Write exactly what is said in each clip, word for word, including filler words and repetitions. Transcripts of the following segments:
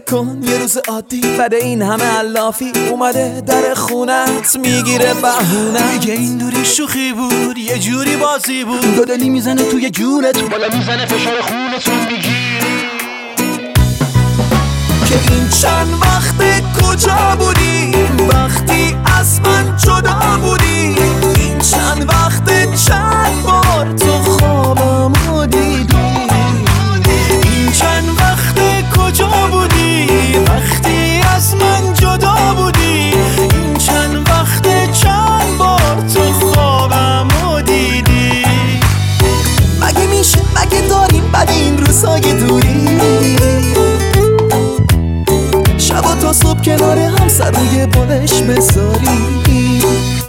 کن یه روز عادی بعد این همه علافی اومده در خونت میگیره بهونه. میگه این دوری شوخی بود یه جوری بازی بود، دادلی میزنه توی جونت بالا میزنه فشار خونتون میگیر که این چند وقت کجا بودی وقتی از من جدا بودی. این چند وقت چند بار تو خوابمو دیدی. این چند وقت کجا بودی وقتی از من جدا بودی. این چند وقت چند بار تو خوابمو دیدی. مگه میشه مگه داریم بعد این روزای دوری شبا تا صبح کنار هم سر روی بالش بذاری.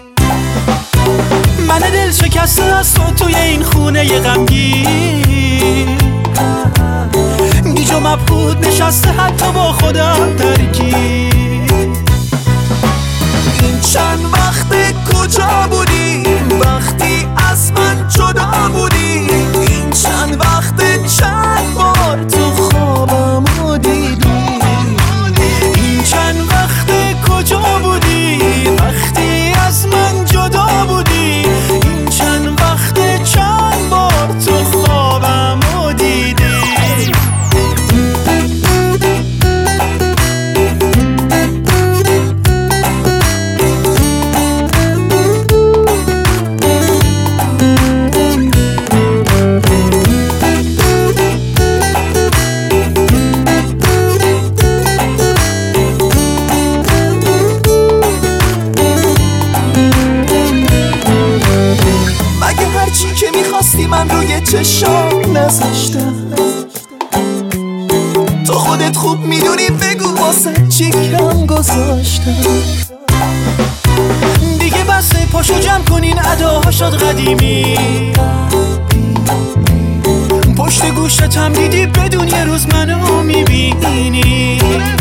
من دل شکسته از تو توی این خونه ی غمگین، گیج و مبهوت نشسته حتی با خودم درگیر. این چند وقت کجا بودی وقتی از من جدا بودی. این چند وقت چند بار تو خوابمو دیدی. این چند وقت کجا بودی وقتی از من جدا بودی. این چند وقت چند بار تو خوابمو دیدی. هرچی که میخواستی من روی چشام نذاشتم. تو خودت خوب میدونی بگو واسه چی کم گذاشتم. دیگه بسه پاشو جمع کنین اداها شد قدیمی. پشت گوشتم دیدی بدون یه روز منو میبینی.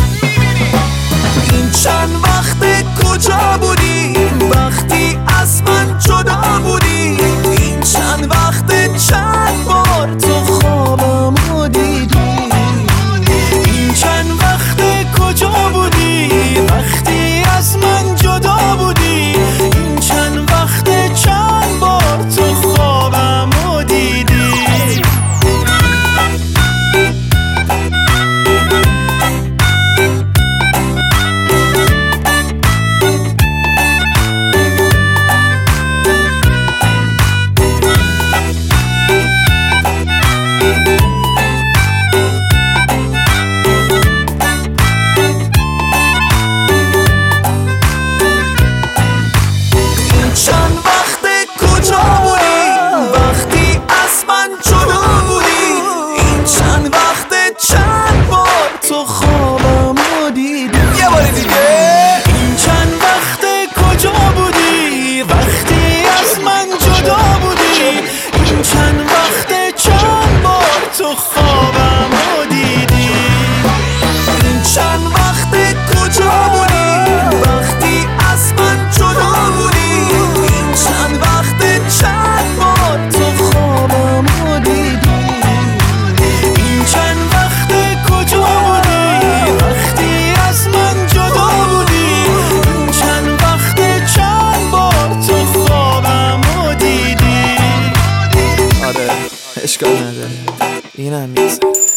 این چند وقت کجا بودی وقتی از من جدا بودی. این چند وقت چند بار تو خوابمو دیدی. این چند وقت کجا بودی وقتی از من جدا بودی. این چند وقت چند بار تو خوابمو دیدی. چند وقت کجا بودی وقتی از من جدا بودی. این چند وقت چند بار تو خوابمو دیدی. یه بار دیگه این چند وقت کجا بودی وقتی از من جدا بودی. این چند وقت چند بار تو خوابمو دیدی. این چند وقت کجا بودی وقتی از من جدا بودی. این چند وقت چند بار تو خوابمو دیدی. این چند وقت کجا بودی وقتی از من جدا بودی. این چند وقت چند بار تو خوابمو دیدی. آره اشکال نداره اینم میزه.